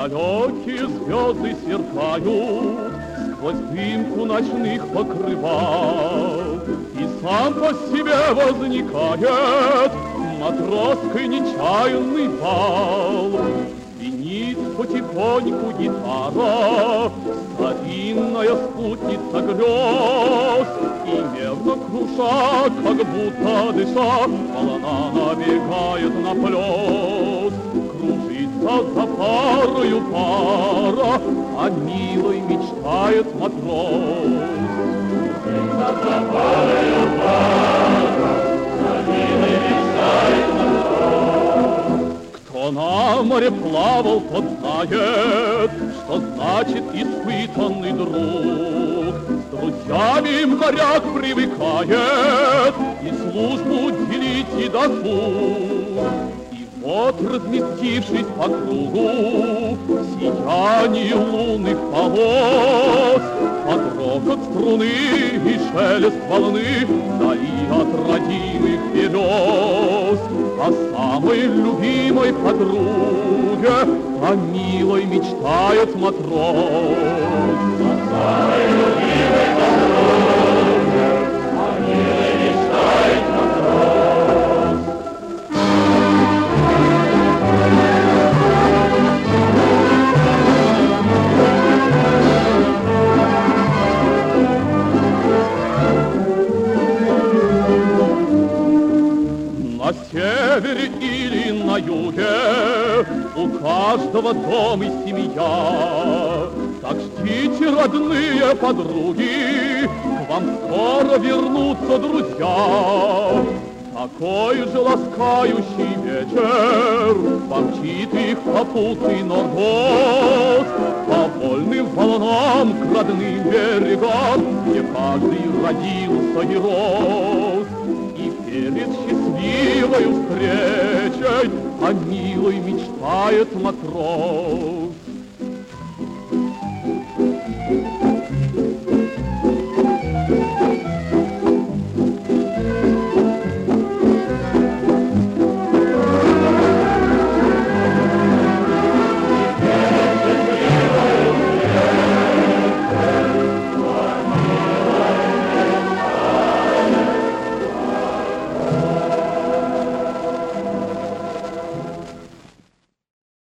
Далекие звезды сверкают сквозь дымку ночных покрывал, и сам по себе возникает матросской нечаянный бал. Звенит потихоньку гитара, старинная спутница грез, и мерно круша, как будто дыша, волна набегает на плес. Кружится за парою пара, о милой мечтает матрос. Кружится за парою пара, о милой мечтает матрос. Кто на море плавал, тот знает, что значит испытанный друг. С друзьями моряк привыкает и службу делить, и досуг. Вот, разместившись по кругу, в сиянии лунных полос, под рокот струны и шелест волны вдали от родимых берез. О самой любимой подруге, о милой мечтает матрос. О самой любимой подруге, о милой мечтает матрос. На севере или на юге у каждого дом и семья. Так ждите, родные подруги, к вам скоро вернутся друзья. Такой же ласкающий вечер помчит их попутный нос по вольным волнам к родным берегам, где каждый родился и рос. И перед счастливой встречей о милой мечтает матрос.